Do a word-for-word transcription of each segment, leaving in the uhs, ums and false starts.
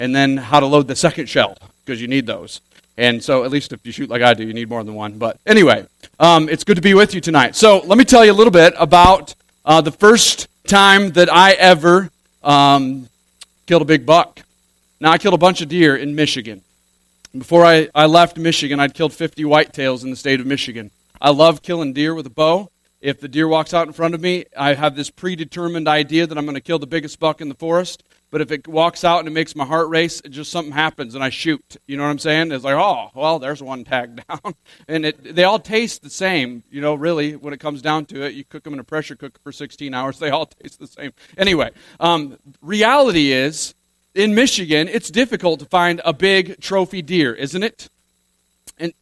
and then how to load the second shell, because you need those. And so at least if you shoot like I do, you need more than one. But anyway, um, it's good to be with you tonight. So let me tell you a little bit about uh, the first time that I ever um, killed a big buck. Now, I killed a bunch of deer in Michigan. Before I, I left Michigan, I'd killed fifty whitetails in the state of Michigan. I love killing deer with a bow. If the deer walks out in front of me, I have this predetermined idea that I'm going to kill the biggest buck in the forest. But if it walks out and it makes my heart race, it just something happens and I shoot. You know what I'm saying? It's like, oh, well, there's one tagged down. And it, they all taste the same, you know, really, when it comes down to it. You cook them in a pressure cooker for sixteen hours, they all taste the same. Anyway, um, reality is, in Michigan, it's difficult to find a big trophy deer, isn't it? And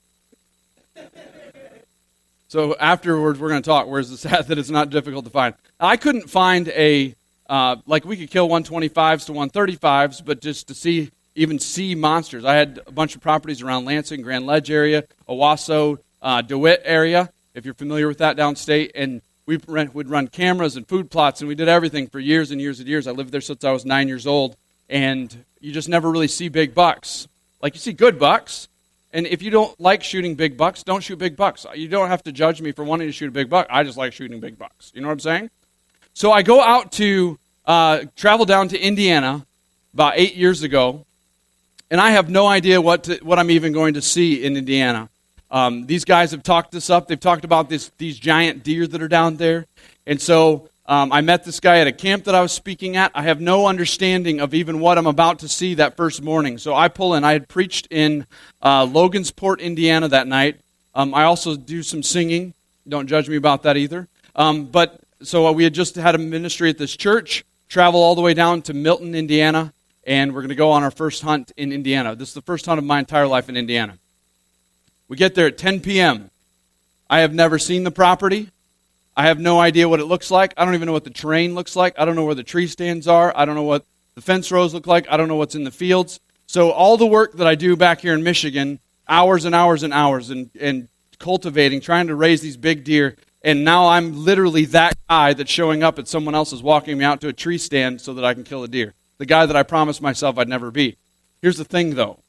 so afterwards, we're going to talk. Where's the sad that it's not difficult to find? I couldn't find a... Uh, like we could kill one twenty-fives to one thirty-fives, but just to see, even see monsters. I had a bunch of properties around Lansing, Grand Ledge area, Owasso, uh, DeWitt area, if you're familiar with that downstate, and we would run cameras and food plots, and we did everything for years and years and years. I lived there since I was nine years old, and you just never really see big bucks. Like, you see good bucks, and if you don't like shooting big bucks, don't shoot big bucks. You don't have to judge me for wanting to shoot a big buck. I just like shooting big bucks. You know what I'm saying? So I go out to uh, travel down to Indiana about eight years ago, and I have no idea what to, what I'm even going to see in Indiana. Um, these guys have talked this up. They've talked about this these giant deer that are down there. And so um, I met this guy at a camp that I was speaking at. I have no understanding of even what I'm about to see that first morning. So I pull in. I had preached in uh, Logansport, Indiana that night. Um, I also do some singing. Don't judge me about that either. Um, but... So we had just had a ministry at this church, travel all the way down to Milton, Indiana, and we're going to go on our first hunt in Indiana. This is the first hunt of my entire life in Indiana. We get there at ten p.m. I have never seen the property. I have no idea what it looks like. I don't even know what the terrain looks like. I don't know where the tree stands are. I don't know what the fence rows look like. I don't know what's in the fields. So all the work that I do back here in Michigan, hours and hours and hours, and, and cultivating, trying to raise these big deer, and now I'm literally that guy that's showing up at someone else is walking me out to a tree stand so that I can kill a deer. The guy that I promised myself I'd never be. Here's the thing, though.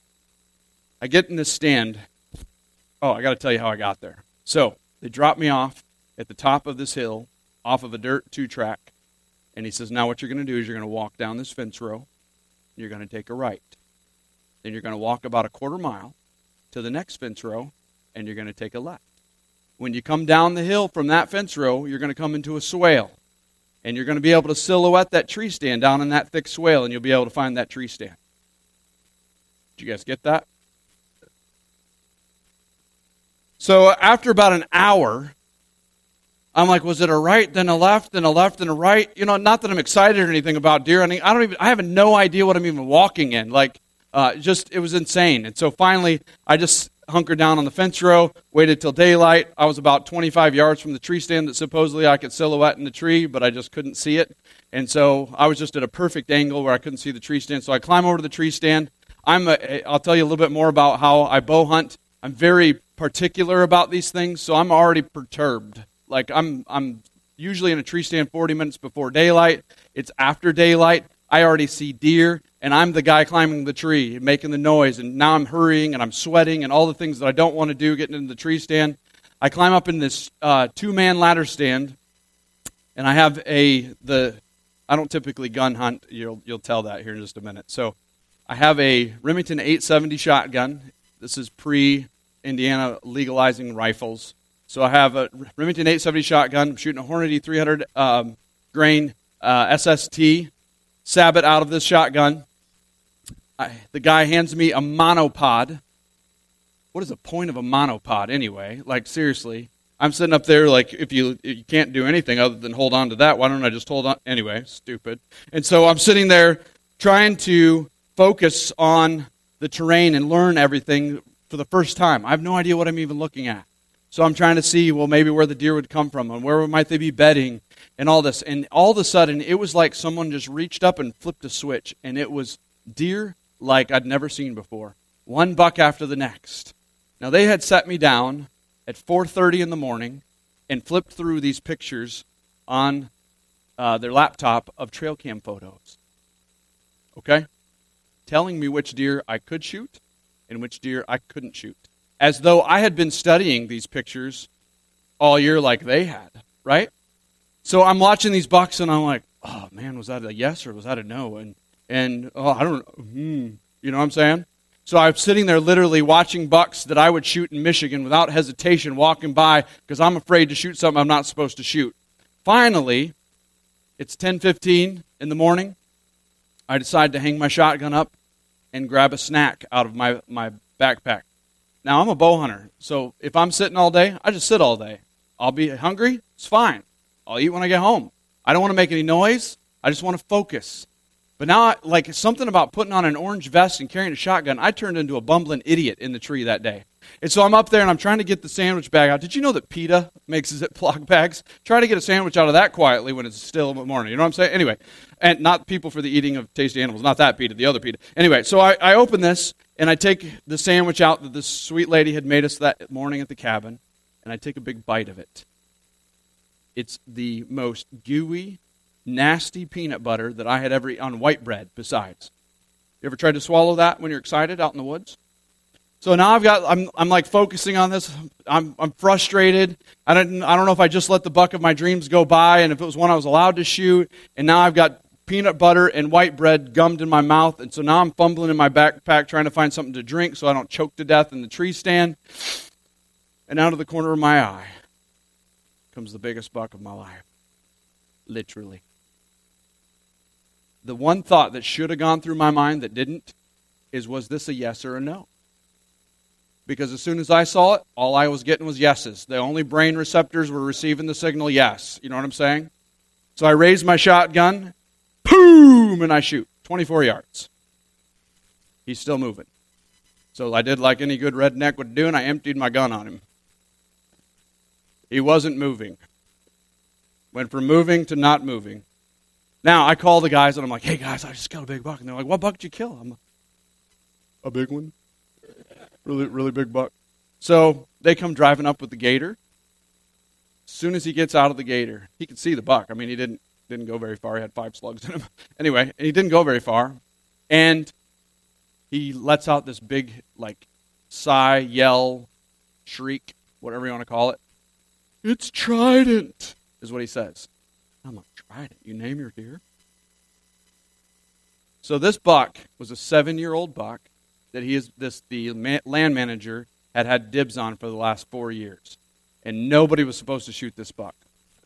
I get in this stand. Oh, I got to tell you how I got there. So they drop me off at the top of this hill, off of a dirt two-track. And he says, now what you're going to do is you're going to walk down this fence row. You're going to take a right. Then you're going to walk about a quarter mile to the next fence row, and you're going to take a left. When you come down the hill from that fence row, you're going to come into a swale. And you're going to be able to silhouette that tree stand down in that thick swale, and you'll be able to find that tree stand. Did you guys get that? So after about an hour, I'm like, was it a right, then a left, then a left, then a right? You know, not that I'm excited or anything about deer hunting. I don't even, I have no idea what I'm even walking in. Like, uh, just, it was insane. And so finally, I just hunkered down on the fence row, waited till daylight. I was about twenty-five yards from the tree stand that supposedly I could silhouette in the tree, but I just couldn't see it. And so I was just at a perfect angle where I couldn't see the tree stand. So I climb over to the tree stand. I'm a, I'll tell you a little bit more about how I bow hunt. I'm very particular about these things, so I'm already perturbed. Like I'm I'm usually in a tree stand forty minutes before daylight. It's after daylight. I already see deer, and I'm the guy climbing the tree, making the noise, and now I'm hurrying, and I'm sweating, and all the things that I don't want to do getting into the tree stand. I climb up in this uh, two-man ladder stand, and I have a, the, I don't typically gun hunt. You'll you'll tell that here in just a minute. So I have a Remington eight seventy shotgun. This is pre-Indiana legalizing rifles. So I have a Remington eight seventy shotgun. I'm shooting a Hornady three hundred um, grain uh, S S T sabot out of this shotgun. I, the guy hands me a monopod. What is the point of a monopod anyway? Like, seriously. I'm sitting up there like, if you, if you can't do anything other than hold on to that, why don't I just hold on? Anyway, stupid. And so I'm sitting there trying to focus on the terrain and learn everything for the first time. I have no idea what I'm even looking at. So I'm trying to see, well, maybe where the deer would come from and where might they be bedding and all this. And all of a sudden, it was like someone just reached up and flipped a switch, and it was deer like I'd never seen before. One buck after the next. Now, they had set me down at four thirty in the morning and flipped through these pictures on uh, their laptop of trail cam photos. Okay? telling me which deer I could shoot and which deer I couldn't shoot, as though I had been studying these pictures all year like they had, right? So I'm watching these bucks, and I'm like, oh, man, was that a yes or was that a no? And, and oh, I don't know. Hmm. You know what I'm saying? So I'm sitting there literally watching bucks that I would shoot in Michigan without hesitation, walking by because I'm afraid to shoot something I'm not supposed to shoot. Finally, it's ten fifteen in the morning. I decide to hang my shotgun up and grab a snack out of my, my backpack. Now, I'm a bow hunter, so if I'm sitting all day, I just sit all day. I'll be hungry, it's fine. I'll eat when I get home. I don't want to make any noise. I just want to focus. But now, I, like something about putting on an orange vest and carrying a shotgun, I turned into a bumbling idiot in the tree that day. And so I'm up there and I'm trying to get the sandwich bag out. Did you know that PETA makes Ziploc bags? Try to get a sandwich out of that quietly when it's still in the morning. You know what I'm saying? Anyway, and not people for the eating of tasty animals. Not that PETA, the other PETA. Anyway, so I, I open this and I take the sandwich out that this sweet lady had made us that morning at the cabin, and I take a big bite of it. It's the most gooey, nasty peanut butter that I had ever eaten on white bread besides. You ever tried to swallow that when you're excited out in the woods? So now I've got, I'm I'm like focusing on this. I'm I'm frustrated. I don't I don't know if I just let the buck of my dreams go by and if it was one I was allowed to shoot. And now I've got peanut butter and white bread gummed in my mouth. And so now I'm fumbling in my backpack trying to find something to drink so I don't choke to death in the tree stand. And out of the corner of my eye comes the biggest buck of my life. Literally. The one thought that should have gone through my mind that didn't is, was this a yes or a no? Because as soon as I saw it, all I was getting was yeses. The only brain receptors were receiving the signal yes. You know what I'm saying? So I raise my shotgun, boom, and I shoot. twenty-four yards. He's still moving. So I did like any good redneck would do, and I emptied my gun on him. He wasn't moving. Went from moving to not moving. Now, I call the guys, and I'm like, hey, guys, I just killed a big buck. And they're like, what buck did you kill? I'm like, a big one. Really, really big buck. So they come driving up with the gator. As soon as he gets out of the gator, he could see the buck. I mean, he didn't didn't go very far. He had five slugs in him. Anyway, he didn't go very far. And he lets out this big, like, sigh, yell, shriek, whatever you want to call it. It's Trident, is what he says. I'm like, Trident? You name your deer? So this buck was a seven-year-old buck that he is this the man, land manager had had dibs on for the last four years. And nobody was supposed to shoot this buck.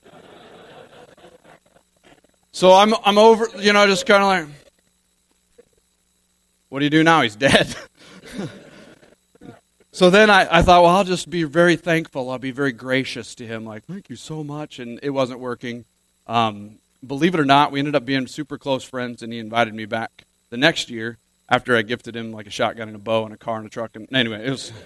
So I'm I'm over, you know, just kind of like, what do you do now? He's dead. So then I, I thought, well, I'll just be very thankful. I'll be very gracious to him, like, thank you so much. And it wasn't working. Um, believe it or not, we ended up being super close friends, and he invited me back the next year after I gifted him like a shotgun and a bow and a car and a truck. And anyway, it was...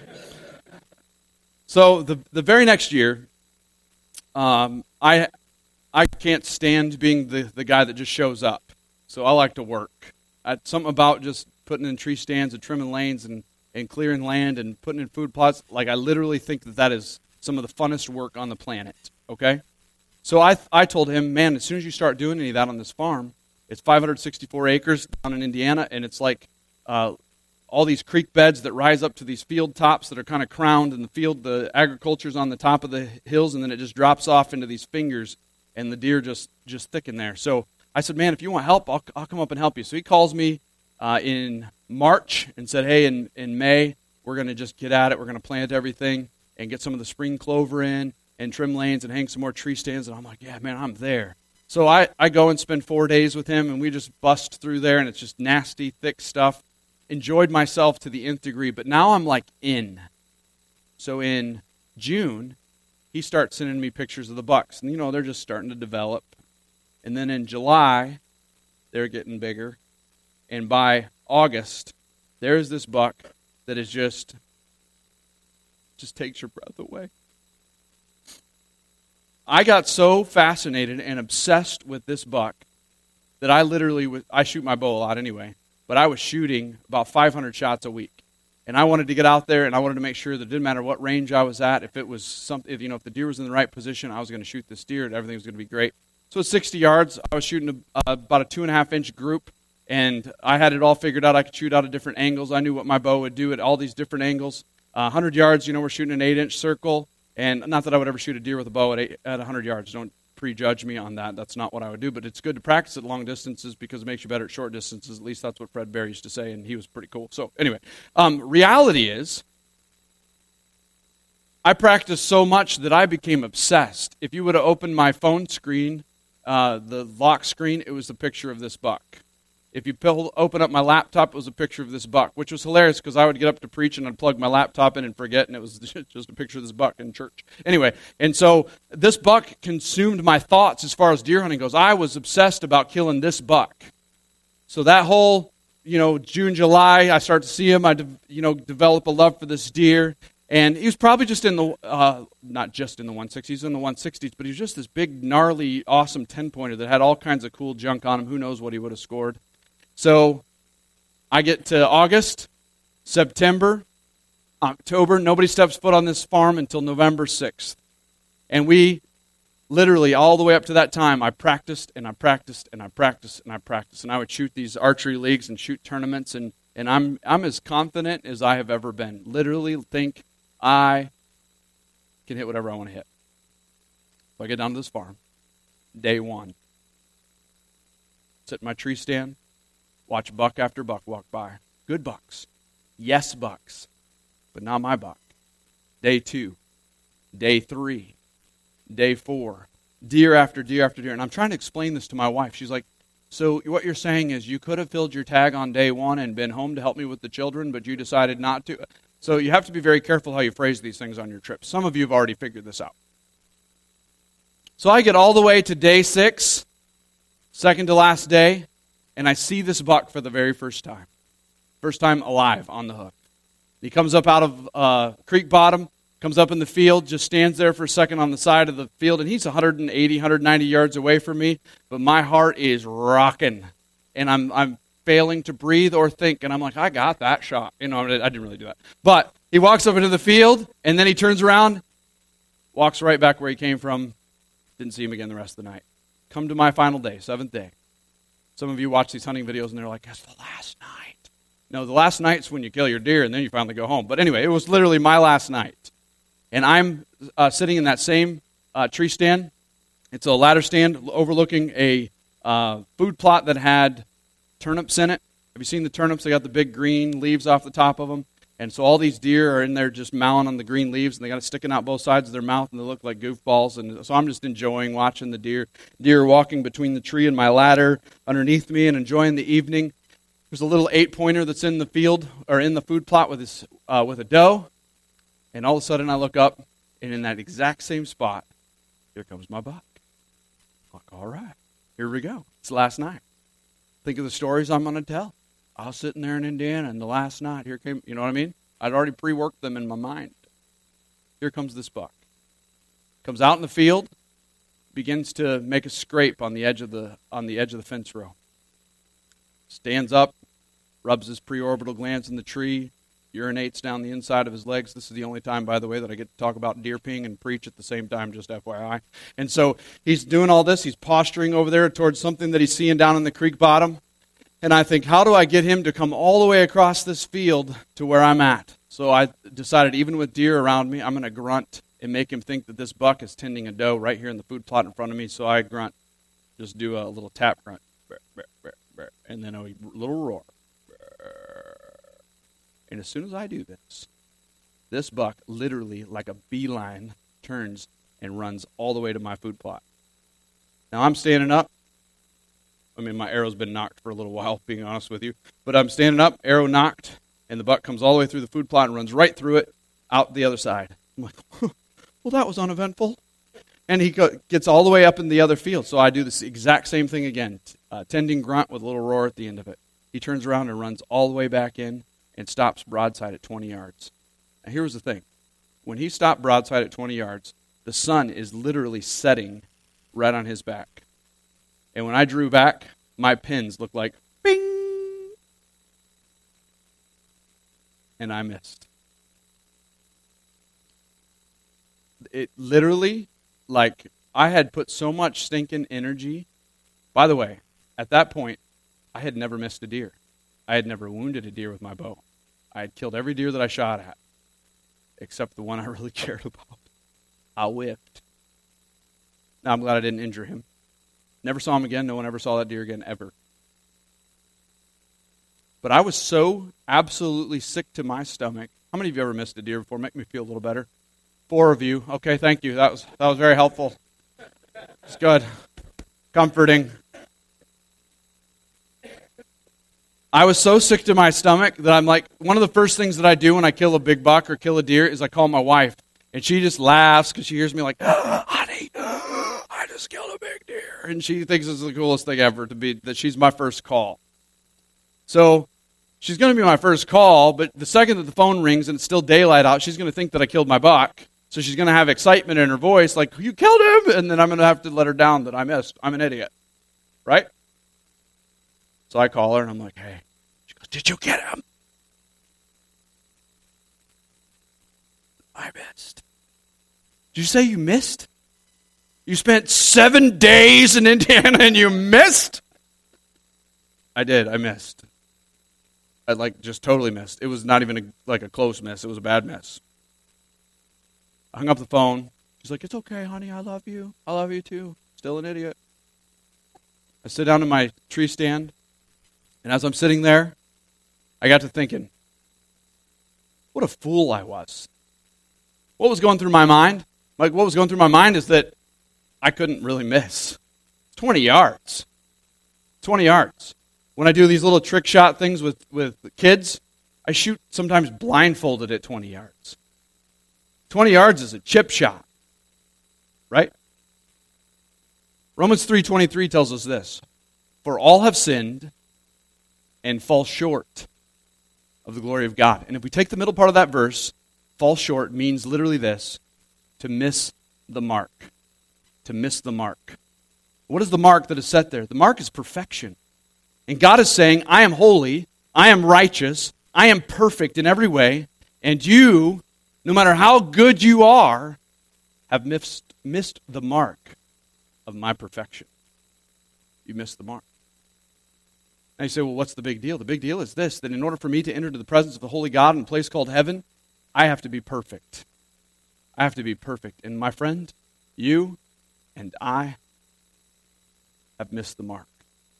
So the the very next year, um, I I can't stand being the, the guy that just shows up. So I like to work. I, something about just putting in tree stands and trimming lanes and, and clearing land and putting in food plots, like I literally think that that is some of the funnest work on the planet, okay? So I I told him, man, as soon as you start doing any of that on this farm, it's five hundred sixty-four acres down in Indiana, and it's like uh, all these creek beds that rise up to these field tops that are kind of crowned in the field. The agriculture's on the top of the hills, and then it just drops off into these fingers, and the deer just, just thicken there. So I said, man, if you want help, I'll, I'll come up and help you. So he calls me uh, in March and said, hey, in, in May, we're going to just get at it. We're going to plant everything and get some of the spring clover in and trim lanes and hang some more tree stands. And I'm like, yeah, man, I'm there. So I, I go and spend four days with him, and we just bust through there, and it's just nasty, thick stuff. Enjoyed myself to the nth degree, but now I'm like in. So in June, he starts sending me pictures of the bucks, and you know, they're just starting to develop. And then in July, they're getting bigger. And by August, there's this buck that is just, just takes your breath away. I got so fascinated and obsessed with this buck that I literally, was, I shoot my bow a lot anyway, but I was shooting about five hundred shots a week. And I wanted to get out there, and I wanted to make sure that it didn't matter what range I was at. If it was something, if you know, if the deer was in the right position, I was going to shoot this deer, and everything was going to be great. So at sixty yards, I was shooting a, uh, about a two and a half inch group And I had it all figured out. I could shoot out at different angles. I knew what my bow would do at all these different angles. Uh, one hundred yards, you know, we're shooting an eight-inch circle. And not that I would ever shoot a deer with a bow at, eight, at one hundred yards. Don't prejudge me on that. That's not what I would do. But it's good to practice at long distances because it makes you better at short distances. At least that's what Fred Bear used to say, and he was pretty cool. So anyway, um, reality is I practiced so much that I became obsessed. If you would have opened my phone screen, uh, the lock screen, it was a picture of this buck. If you pull, open up my laptop, it was a picture of this buck, which was hilarious because I would get up to preach and I'd plug my laptop in and forget, and it was just a picture of this buck in church. Anyway, and so this buck consumed my thoughts as far as deer hunting goes. I was obsessed about killing this buck. So that whole, you know, June, July, I start to see him. I, de- you know, develop a love for this deer. And he was probably just in the, uh, not just in the one sixties, he was in the one sixties, but he was just this big, gnarly, awesome ten-pointer that had all kinds of cool junk on him. Who knows what he would have scored. So I get to August, September, October. Nobody steps foot on this farm until November sixth. And we literally, all the way up to that time, I practiced and I practiced and I practiced and I practiced. And I would shoot these archery leagues and shoot tournaments. And, and I'm, I'm as confident as I have ever been. Literally think I can hit whatever I want to hit. So I get down to this farm, day one. Sit in my tree stand. Watch buck after buck walk by. Good bucks. Yes, bucks. But not my buck. Day two. Day three. Day four. Deer after deer after deer. And I'm trying to explain this to my wife. She's like, so what you're saying is you could have filled your tag on day one and been home to help me with the children, but you decided not to. So you have to be very careful how you phrase these things on your trip. Some of you have already figured this out. So I get all the way to day six, second to last day, and I see this buck for the very first time. First time alive on the hook. He comes up out of uh, creek bottom, comes up in the field, just stands there for a second on the side of the field, and he's one eighty, one ninety yards away from me, but my heart is rocking, and I'm I'm failing to breathe or think, and I'm like, I got that shot. You know, I didn't really do that. But he walks up into the field, and then he turns around, walks right back where he came from, didn't see him again the rest of the night. Come to my final day, seventh day. Some of you watch these hunting videos and they're like, that's the last night. No, the last night's when you kill your deer and then you finally go home. But anyway, it was literally my last night. And I'm uh, sitting in that same uh, tree stand. It's a ladder stand overlooking a uh, food plot that had turnips in it. Have you seen the turnips? They got the big green leaves off the top of them. And so all these deer are in there just mowing on the green leaves, and they got it sticking out both sides of their mouth, and they look like goofballs. And so I'm just enjoying watching the deer, deer walking between the tree and my ladder underneath me and enjoying the evening. There's a little eight-pointer that's in the field, or in the food plot with, his, uh, with a doe. And all of a sudden I look up, and in that exact same spot, here comes my buck. I'm like, all right, here we go. It's last night. Think of the stories I'm going to tell. I was sitting there in Indiana, and the last night, here came, you know what I mean? I'd already pre-worked them in my mind. Here comes this buck. Comes out in the field, begins to make a scrape on the edge of the on the edge of the fence row. Stands up, rubs his preorbital glands in the tree, urinates down the inside of his legs. This is the only time, by the way, that I get to talk about deer peeing and preach at the same time, just F Y I. And so he's doing all this. He's posturing over there towards something that he's seeing down in the creek bottom. And I think, how do I get him to come all the way across this field to where I'm at? So I decided, even with deer around me, I'm going to grunt and make him think that this buck is tending a doe right here in the food plot in front of me. So I grunt, just do a little tap grunt, and then a little roar. And as soon as I do this, this buck literally, like a beeline, turns and runs all the way to my food plot. Now I'm standing up. I mean, my arrow's been knocked for a little while, being honest with you. But I'm standing up, arrow knocked, and the buck comes all the way through the food plot and runs right through it, out the other side. I'm like, well, that was uneventful. And he go, gets all the way up in the other field. So I do this exact same thing again, uh, tending grunt with a little roar at the end of it. He turns around and runs all the way back in and stops broadside at twenty yards. Now, here's the thing. When he stopped broadside at twenty yards, the sun is literally setting right on his back. And when I drew back, my pins looked like bing, and I missed. It literally, like, I had put so much stinking energy. By the way, at that point, I had never missed a deer. I had never wounded a deer with my bow. I had killed every deer that I shot at, except the one I really cared about. I whipped. Now, I'm glad I didn't injure him. Never saw him again. No one ever saw that deer again, ever. But I was so absolutely sick to my stomach. How many of you ever missed a deer before? Make me feel a little better. Four of you. Okay, thank you. That was that was very helpful. It's good. Comforting. I was so sick to my stomach that I'm like, one of the first things that I do when I kill a big buck or kill a deer is I call my wife. And she just laughs because she hears me like, honey, I just killed a big deer. And she thinks it's the coolest thing ever to be that she's my first call. So she's going to be my first call, but the second that the phone rings and it's still daylight out, she's going to think that I killed my buck. So she's going to have excitement in her voice like, you killed him? And then I'm going to have to let her down that I missed. I'm an idiot. Right? So I call her and I'm like, hey. She goes, did you get him? I missed. Did you say you missed? You spent seven days in Indiana and you missed? I did. I missed. I like just totally missed. It was not even a, like a close miss. It was a bad miss. I hung up the phone. She's like, it's okay, honey. I love you. I love you too. Still an idiot. I sit down in my tree stand. And as I'm sitting there, I got to thinking, what a fool I was. What was going through my mind? Like, what was going through my mind is that I couldn't really miss. twenty yards. twenty yards. When I do these little trick shot things with, with kids, I shoot sometimes blindfolded at twenty yards. twenty yards is a chip shot. Right? Romans three twenty-three tells us this. For all have sinned and fall short of the glory of God. And if we take the middle part of that verse, fall short means literally this, to miss the mark. To miss the mark. What is the mark that is set there? The mark is perfection. And God is saying, I am holy, I am righteous, I am perfect in every way, and you, no matter how good you are, have missed, missed the mark of my perfection. You missed the mark. Now you say, well, what's the big deal? The big deal is this, that in order for me to enter into the presence of the holy God in a place called heaven, I have to be perfect. I have to be perfect. And my friend, you and I have missed the mark.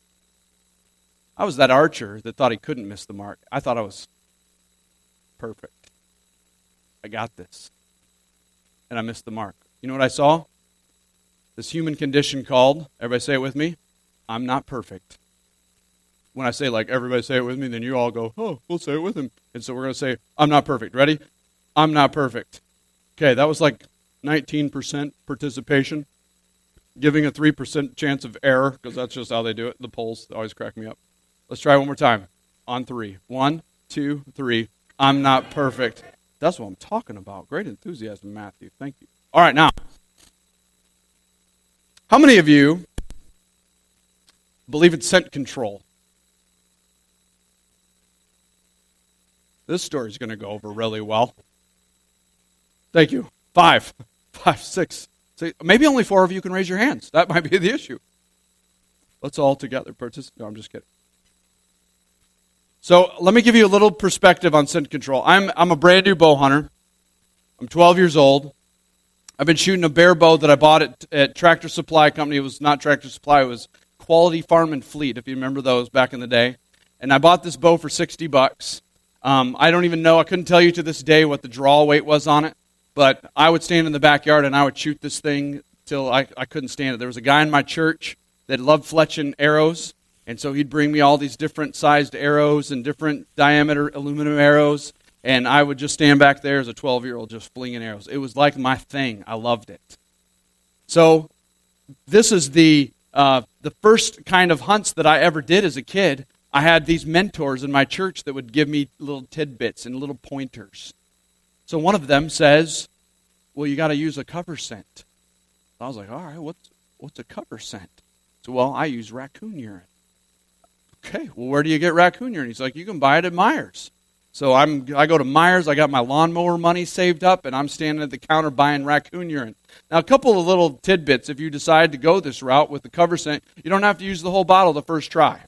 I was that archer that thought he couldn't miss the mark. I thought I was perfect. I got this. And I missed the mark. You know what I saw? This human condition called, everybody say it with me, I'm not perfect. When I say, like, everybody say it with me, then you all go, oh, we'll say it with him. And so we're going to say, I'm not perfect. Ready? I'm not perfect. Okay, that was like nineteen percent participation, giving a three percent chance of error, because that's just how they do it. The polls always crack me up. Let's try one more time. On three. One, two, three. I'm not perfect. That's what I'm talking about. Great enthusiasm, Matthew. Thank you. All right, now, how many of you believe in scent control? This story is going to go over really well. Thank you. Five, five, six, six. Maybe only four of you can raise your hands. That might be the issue. Let's all together participate. No, I'm just kidding. So let me give you a little perspective on scent control. I'm I'm a brand new bow hunter. I'm twelve years old. I've been shooting a bear bow that I bought at, at Tractor Supply Company. It was not Tractor Supply. It was Quality Farm and Fleet, if you remember those back in the day. And I bought this bow for sixty bucks. Um, I don't even know, I couldn't tell you to this day what the draw weight was on it, but I would stand in the backyard and I would shoot this thing till I, I couldn't stand it. There was a guy in my church that loved fletching arrows, and so he'd bring me all these different sized arrows and different diameter aluminum arrows, and I would just stand back there as a twelve-year-old just flinging arrows. It was like my thing. I loved it. So this is the uh, the first kind of hunts that I ever did as a kid. I had these mentors in my church that would give me little tidbits and little pointers. So one of them says, well, you got to use a cover scent. I was like, all right, what's, what's a cover scent? So, well, I use raccoon urine. Okay, well, where do you get raccoon urine? He's like, you can buy it at Myers. So I'm, I go to Myers, I got my lawnmower money saved up, and I'm standing at the counter buying raccoon urine. Now, a couple of little tidbits, if you decide to go this route with the cover scent, you don't have to use the whole bottle the first try.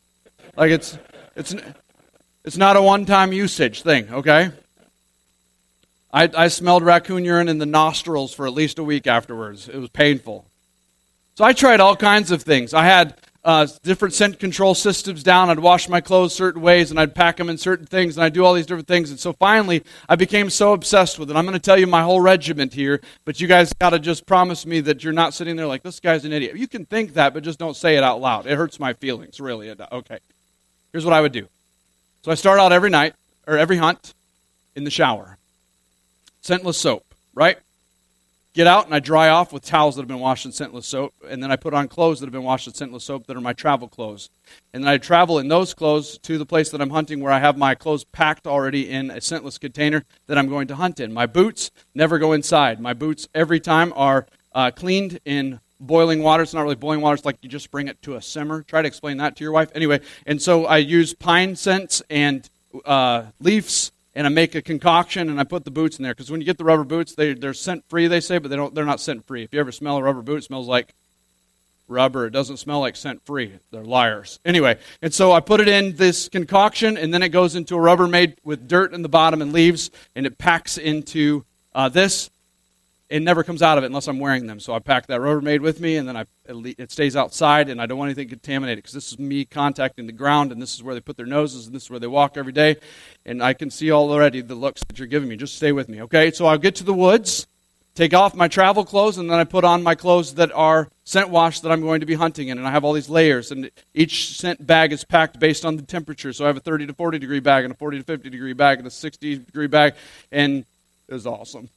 Like it's it's it's not a one-time usage thing, okay? I, I smelled raccoon urine in the nostrils for at least a week afterwards. It was painful. So I tried all kinds of things. I had uh, different scent control systems down. I'd wash my clothes certain ways, and I'd pack them in certain things, and I'd do all these different things. And so finally, I became so obsessed with it. I'm going to tell you my whole regiment here, but you guys got to just promise me that you're not sitting there like, this guy's an idiot. You can think that, but just don't say it out loud. It hurts my feelings, really. Okay. Here's what I would do. So I start out every night, or every hunt, in the shower. Scentless soap, right? Get out and I dry off with towels that have been washed in scentless soap, and then I put on clothes that have been washed in scentless soap that are my travel clothes. And then I travel in those clothes to the place that I'm hunting where I have my clothes packed already in a scentless container that I'm going to hunt in. My boots never go inside. My boots every time are uh, cleaned in boiling water. It's not really boiling water. It's like you just bring it to a simmer. Try to explain that to your wife. Anyway, and so I use pine scents and uh, leaves, and I make a concoction, and I put the boots in there. Because when you get the rubber boots, they, they're scent-free, they say, but they don't, they're not scent-free. If you ever smell a rubber boot, it smells like rubber. It doesn't smell like scent-free. They're liars. Anyway, and so I put it in this concoction, and then it goes into a Rubbermaid with dirt in the bottom and leaves, and it packs into uh, this. It never comes out of it unless I'm wearing them. So I pack that Rubbermaid with me, and then I it stays outside, and I don't want anything contaminated because this is me contacting the ground, and this is where they put their noses, and this is where they walk every day. And I can see already the looks that you're giving me. Just stay with me, okay? So I'll get to the woods, take off my travel clothes, and then I put on my clothes that are scent washed that I'm going to be hunting in. And I have all these layers, and each scent bag is packed based on the temperature. So I have a thirty to forty degree bag, and a forty to fifty degree bag, and a sixty degree bag, and it was awesome.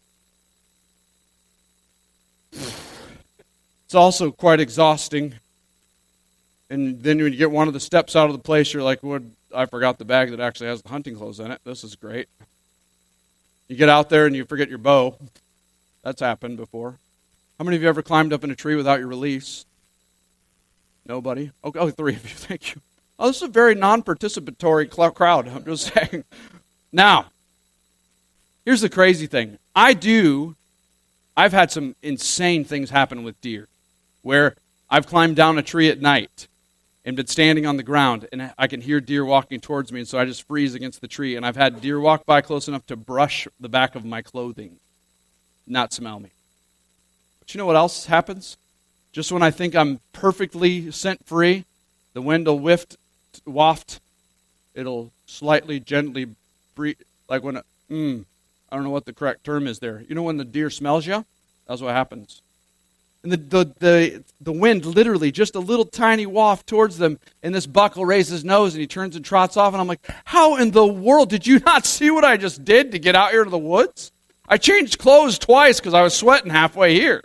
It's also quite exhausting. And then when you get one of the steps out of the place, you're like, well, I forgot the bag that actually has the hunting clothes in it. This is great. You get out there and you forget your bow. That's happened before. How many of you ever climbed up in a tree without your release? Nobody? Okay, oh, three of you. Thank you. Oh, this is a very non-participatory cl- crowd. I'm just saying. Now, here's the crazy thing. I do... I've had some insane things happen with deer where I've climbed down a tree at night and been standing on the ground, and I can hear deer walking towards me, and so I just freeze against the tree. And I've had deer walk by close enough to brush the back of my clothing, not smell me. But you know what else happens? Just when I think I'm perfectly scent-free, the wind will whiff, waft. It'll slightly, gently breathe, like when it, mmm. I don't know what the correct term is there. You know when the deer smells you? That's what happens. And the, the, the, the wind literally, just a little tiny waft towards them, and this buck will raise his nose, and he turns and trots off, and I'm like, how in the world did you not see what I just did to get out here to the woods? I changed clothes twice because I was sweating halfway here.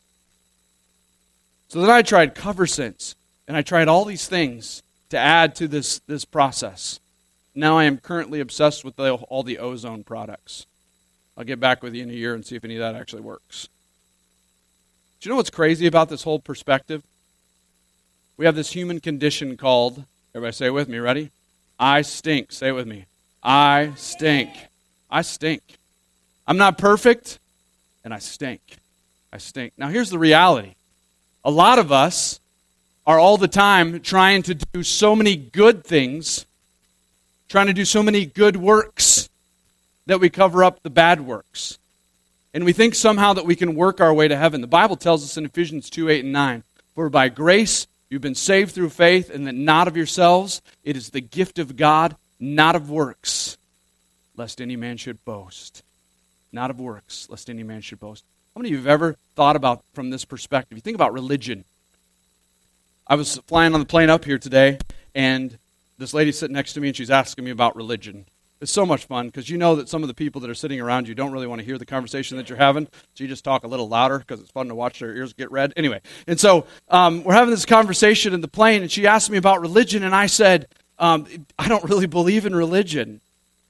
So then I tried cover scents, and I tried all these things to add to this, this process. Now I am currently obsessed with the, all the ozone products. I'll get back with you in a year and see if any of that actually works. Do you know what's crazy about this whole perspective? We have this human condition called, everybody say it with me, ready? I stink. Say it with me. I stink. I stink. I'm not perfect, and I stink. I stink. Now here's the reality. A lot of us are all the time trying to do so many good things, trying to do so many good works, that we cover up the bad works. And we think somehow that we can work our way to heaven. The Bible tells us in Ephesians two, eight, and nine, for by grace you've been saved through faith, and that not of yourselves. It is the gift of God, not of works, lest any man should boast. Not of works, lest any man should boast. How many of you have ever thought about from this perspective? You think about religion. I was flying on the plane up here today, and this lady's sitting next to me, and she's asking me about religion. It's so much fun because you know that some of the people that are sitting around you don't really want to hear the conversation that you're having, so you just talk a little louder because it's fun to watch their ears get red. Anyway, and so um, we're having this conversation in the plane, and she asked me about religion, and I said, um, I don't really believe in religion.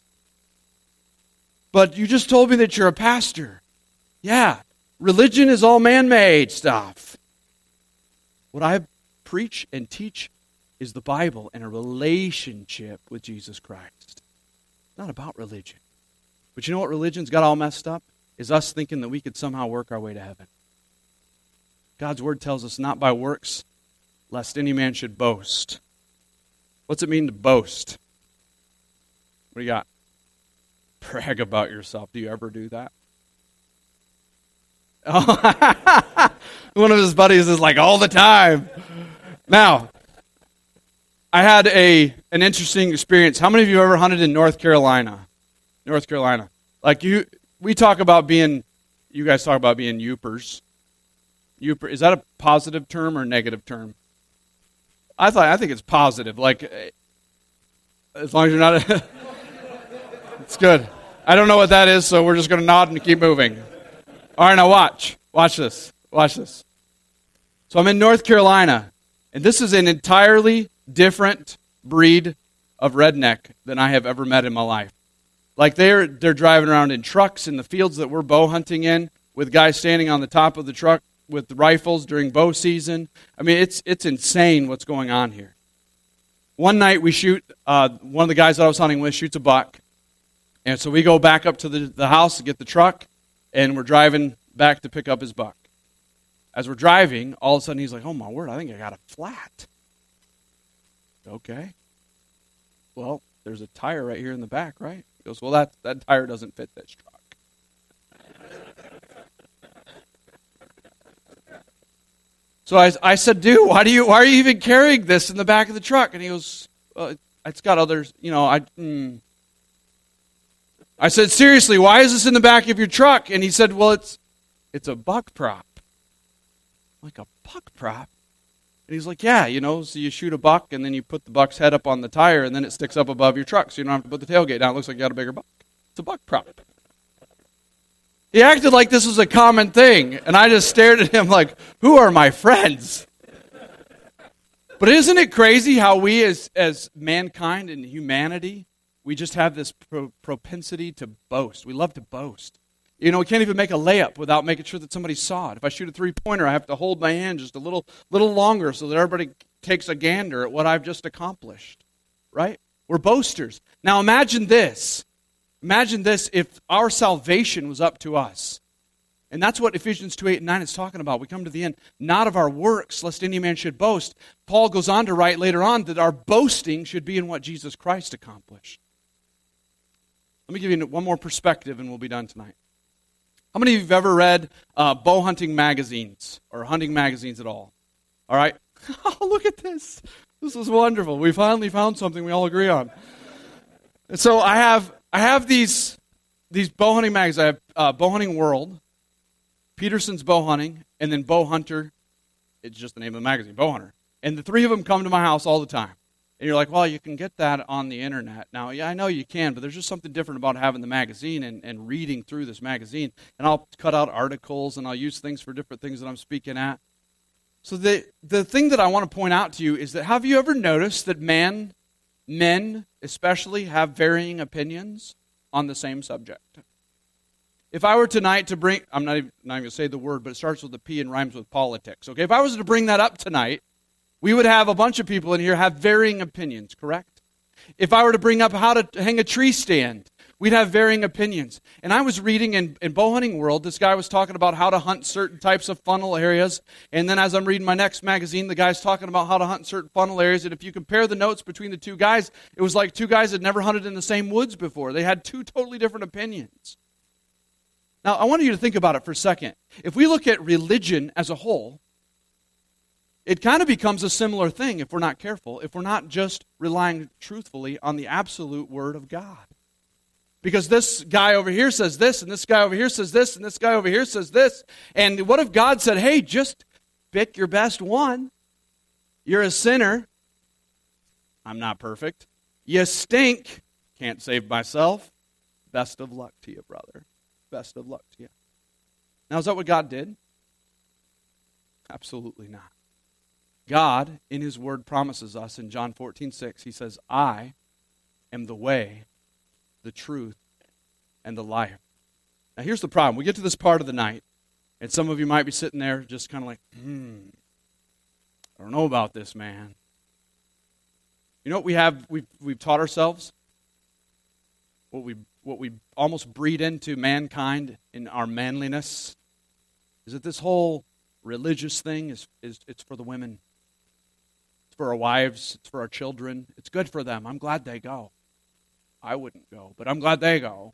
But you just told me that you're a pastor. Yeah, religion is all man-made stuff. What I preach and teach is the Bible and a relationship with Jesus Christ. Not about religion. But you know what religion's got all messed up? Is us thinking that we could somehow work our way to heaven. God's word tells us not by works, lest any man should boast. What's it mean to boast? What do you got? Brag about yourself. Do you ever do that? Oh, one of his buddies is like, all the time. Now, I had a an interesting experience. How many of you have ever hunted in North Carolina? North Carolina. Like you, we talk about being, you guys talk about being youpers. Youper, is that a positive term or a negative term? I thought I think it's positive. Like, as long as you're not, a it's good. I don't know what that is, so we're just going to nod and keep moving. All right, now watch. Watch this. Watch this. So I'm in North Carolina, and this is an entirely different breed of redneck than I have ever met in my life. Like they're they're driving around in trucks in the fields that we're bow hunting in, with guys standing on the top of the truck with the rifles during bow season. I mean, it's it's insane what's going on here. One night we shoot, uh, one of the guys that I was hunting with shoots a buck, and so we go back up to the, the house to get the truck, and we're driving back to pick up his buck. As we're driving, all of a sudden he's like, oh my word, I think I got a flat. Okay. Well, there's a tire right here in the back, right? He goes, well, that, that tire doesn't fit this truck. So I, I said, dude, why do you why are you even carrying this in the back of the truck? And he goes, well, it's got others, you know, I mm. I said, seriously, why is this in the back of your truck? And he said, well, it's it's a buck prop. I'm like, a buck prop? And he's like, yeah, you know, so you shoot a buck, and then you put the buck's head up on the tire, and then it sticks up above your truck, so you don't have to put the tailgate down. It looks like you got a bigger buck. It's a buck prop. He acted like this was a common thing, and I just stared at him like, who are my friends? But isn't it crazy how we as, as mankind and humanity, we just have this pro- propensity to boast. We love to boast. You know, we can't even make a layup without making sure that somebody saw it. If I shoot a three-pointer, I have to hold my hand just a little little longer so that everybody takes a gander at what I've just accomplished. Right? We're boasters. Now imagine this. Imagine this if our salvation was up to us. And that's what Ephesians two, eight, and nine is talking about. We come to the end, not of our works, lest any man should boast. Paul goes on to write later on that our boasting should be in what Jesus Christ accomplished. Let me give you one more perspective and we'll be done tonight. How many of you have ever read uh, bow hunting magazines or hunting magazines at all? All right? Oh, look at this. This is wonderful. We finally found something we all agree on. And so I have I have these these bow hunting magazines. I have uh, Bow Hunting World, Peterson's Bow Hunting, and then Bow Hunter. It's just the name of the magazine, Bow Hunter. And the three of them come to my house all the time. And you're like, well, you can get that on the internet. Now, yeah, I know you can, but there's just something different about having the magazine and, and reading through this magazine. And I'll cut out articles, and I'll use things for different things that I'm speaking at. So the, the thing that I want to point out to you is that have you ever noticed that man, men especially, have varying opinions on the same subject? If I were tonight to bring, I'm not even, not even going to say the word, but it starts with a P and rhymes with politics. Okay, if I was to bring that up tonight, we would have a bunch of people in here have varying opinions, correct? If I were to bring up how to hang a tree stand, we'd have varying opinions. And I was reading in, in Bow Hunting World, this guy was talking about how to hunt certain types of funnel areas. And then as I'm reading my next magazine, the guy's talking about how to hunt certain funnel areas. And if you compare the notes between the two guys, it was like two guys had never hunted in the same woods before. They had two totally different opinions. Now, I want you to think about it for a second. If we look at religion as a whole, it kind of becomes a similar thing if we're not careful, if we're not just relying truthfully on the absolute Word of God. Because this guy over here says this, and this guy over here says this, and this guy over here says this. And what if God said, hey, just pick your best one. You're a sinner. I'm not perfect. You stink. Can't save myself. Best of luck to you, brother. Best of luck to you. Now, is that what God did? Absolutely not. God, in His Word, promises us in John fourteen six, He says, I am the way, the truth, and the life. Now here's the problem. We get to this part of the night, and some of you might be sitting there just kind of like, hmm, I don't know about this, man. You know what we have, we've, we've taught ourselves? What we, what we almost breed into mankind in our manliness is that this whole religious thing is, is it's for the women. for our wives. It's for our children. It's good for them. I'm glad they go. I wouldn't go, but I'm glad they go.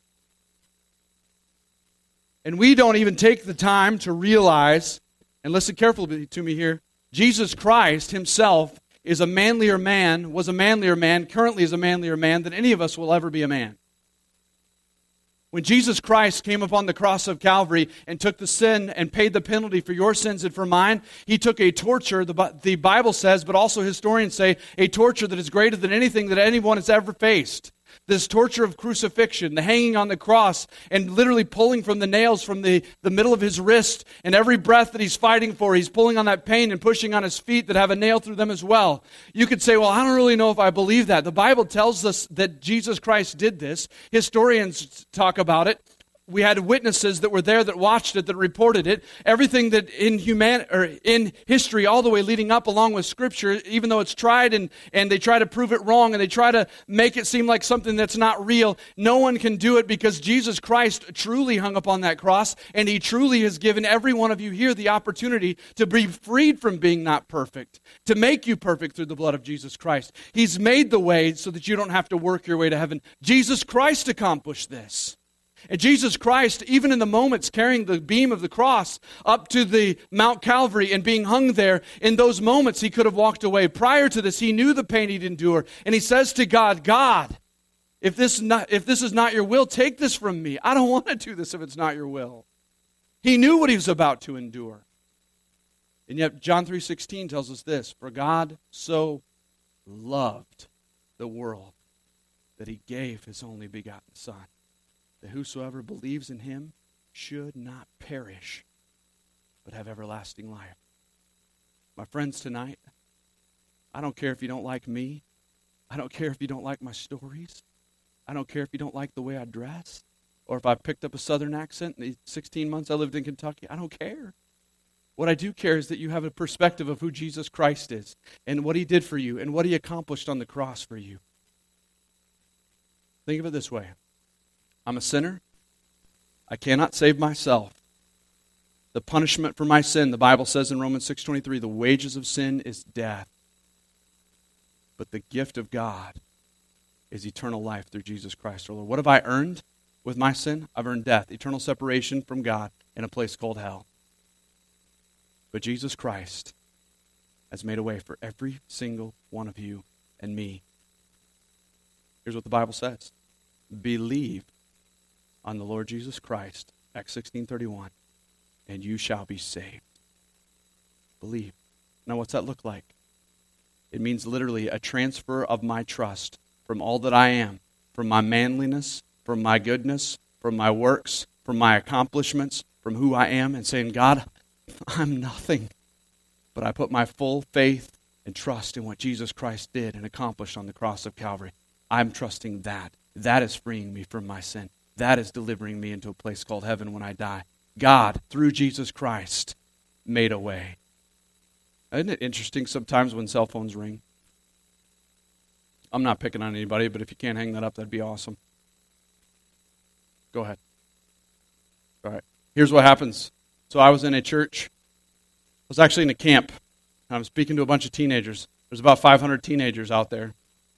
And we don't even take the time to realize, and listen carefully to me here, Jesus Christ himself is a manlier man, was a manlier man, currently is a manlier man than any of us will ever be a man. When Jesus Christ came upon the cross of Calvary and took the sin and paid the penalty for your sins and for mine, he took a torture, the, the Bible says, but also historians say, a torture that is greater than anything that anyone has ever faced. This torture of crucifixion, the hanging on the cross, and literally pulling from the nails from the, the middle of his wrist, and every breath that he's fighting for, he's pulling on that pain and pushing on his feet that have a nail through them as well. You could say, well, I don't really know if I believe that. The Bible tells us that Jesus Christ did this. Historians talk about it. We had witnesses that were there that watched it, that reported it. Everything that in human or in history, all the way leading up along with Scripture, even though it's tried and, and they try to prove it wrong and they try to make it seem like something that's not real, no one can do it because Jesus Christ truly hung upon that cross, and he truly has given every one of you here the opportunity to be freed from being not perfect, to make you perfect through the blood of Jesus Christ. He's made the way so that you don't have to work your way to heaven. Jesus Christ accomplished this. And Jesus Christ, even in the moments carrying the beam of the cross up to the Mount Calvary and being hung there, in those moments he could have walked away. Prior to this, he knew the pain he'd endure. And he says to God, God, if this, not, if this is not your will, take this from me. I don't want to do this if it's not your will. He knew what he was about to endure. And yet John three sixteen tells us this, for God so loved the world that he gave his only begotten Son, that whosoever believes in him should not perish, but have everlasting life. My friends, tonight, I don't care if you don't like me. I don't care if you don't like my stories. I don't care if you don't like the way I dress, or if I picked up a southern accent in the sixteen months I lived in Kentucky. I don't care. What I do care is that you have a perspective of who Jesus Christ is and what he did for you and what he accomplished on the cross for you. Think of it this way. I'm a sinner. I cannot save myself. The punishment for my sin, the Bible says in Romans six twenty-three, the wages of sin is death. But the gift of God is eternal life through Jesus Christ our Lord. What have I earned with my sin? I've earned death, eternal separation from God in a place called hell. But Jesus Christ has made a way for every single one of you and me. Here's what the Bible says. Believe on the Lord Jesus Christ, Acts sixteen thirty-one, and you shall be saved. Believe. Now what's that look like? It means literally a transfer of my trust from all that I am, from my manliness, from my goodness, from my works, from my accomplishments, from who I am, and saying, God, I'm nothing, but I put my full faith and trust in what Jesus Christ did and accomplished on the cross of Calvary. I'm trusting that. That is freeing me from my sin. That is delivering me into a place called heaven when I die. God, through Jesus Christ, made a way. Isn't it interesting sometimes when cell phones ring? I'm not picking on anybody, but if you can't hang that up, that'd be awesome. Go ahead. All right. Here's what happens. So I was in a church. I was actually in a camp. And I'm speaking to a bunch of teenagers. There's about five hundred teenagers out there.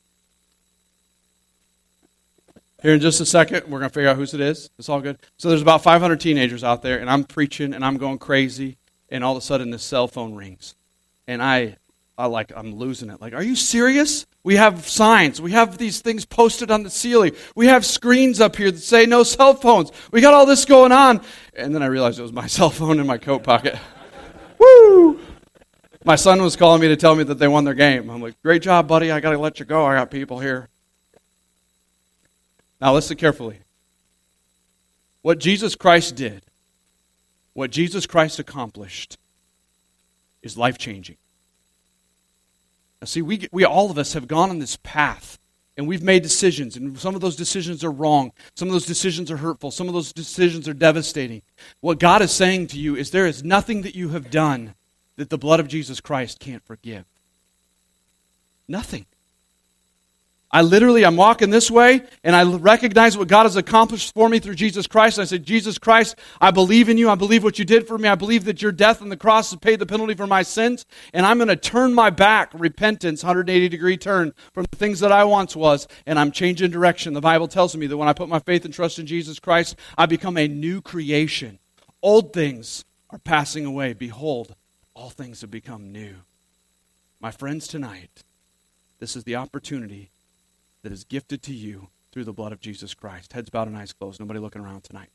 Here in just a second, we're going to figure out whose it is. It's all good. So there's about five hundred teenagers out there, and I'm preaching, and I'm going crazy, and all of a sudden this cell phone rings. And I, I like, I'm losing it. Like, are you serious? We have signs. We have these things posted on the ceiling. We have screens up here that say no cell phones. We got all this going on. And then I realized it was my cell phone in my coat pocket. Woo! My son was calling me to tell me that they won their game. I'm like, great job, buddy. I got to let you go. I got people here. Now listen carefully. What Jesus Christ did, what Jesus Christ accomplished, is life-changing. Now see, we, we all of us have gone on this path, and we've made decisions, and some of those decisions are wrong. Some of those decisions are hurtful. Some of those decisions are devastating. What God is saying to you is there is nothing that you have done that the blood of Jesus Christ can't forgive. Nothing. I literally, I'm walking this way, and I recognize what God has accomplished for me through Jesus Christ. I say, Jesus Christ, I believe in you. I believe what you did for me. I believe that your death on the cross has paid the penalty for my sins, and I'm going to turn my back, repentance, one hundred eighty degree turn from the things that I once was, and I'm changing direction. The Bible tells me that when I put my faith and trust in Jesus Christ, I become a new creation. Old things are passing away. Behold, all things have become new. My friends, tonight, this is the opportunity that is gifted to you through the blood of Jesus Christ. Heads bowed and eyes closed. Nobody looking around tonight.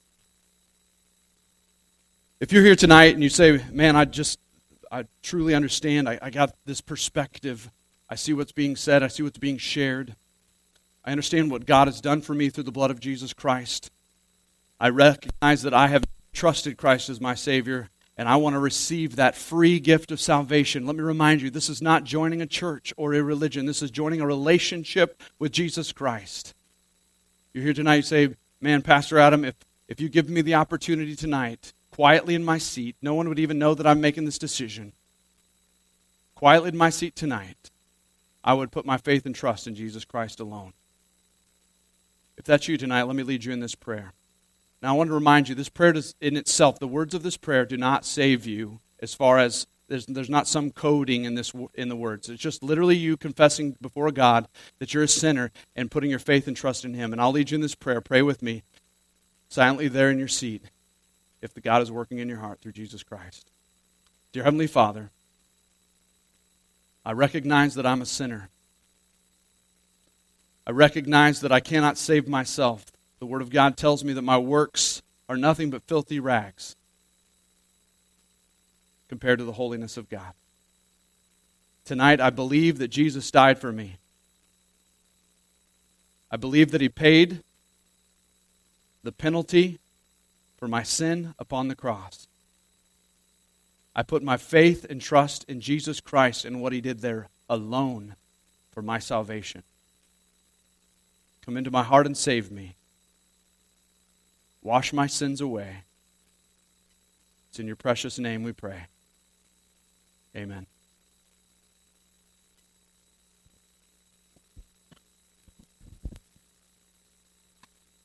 If you're here tonight and you say, man, I just, I truly understand. I, I got this perspective. I see what's being said. I see what's being shared. I understand what God has done for me through the blood of Jesus Christ. I recognize that I have trusted Christ as my Savior, and I want to receive that free gift of salvation. Let me remind you, this is not joining a church or a religion. This is joining a relationship with Jesus Christ. You're here tonight, you say, man, Pastor Adam, if, if you give me the opportunity tonight, quietly in my seat, no one would even know that I'm making this decision. Quietly in my seat tonight, I would put my faith and trust in Jesus Christ alone. If that's you tonight, let me lead you in this prayer. Now, I want to remind you, this prayer does, in itself, the words of this prayer do not save you as far as there's, there's not some coding in this in the words. It's just literally you confessing before God that you're a sinner and putting your faith and trust in Him. And I'll lead you in this prayer. Pray with me, silently there in your seat, if the God is working in your heart through Jesus Christ. Dear Heavenly Father, I recognize that I'm a sinner. I recognize that I cannot save myself. The Word of God tells me that my works are nothing but filthy rags compared to the holiness of God. Tonight, I believe that Jesus died for me. I believe that He paid the penalty for my sin upon the cross. I put my faith and trust in Jesus Christ and what He did there alone for my salvation. Come into my heart and save me. Wash my sins away. It's in your precious name we pray. Amen.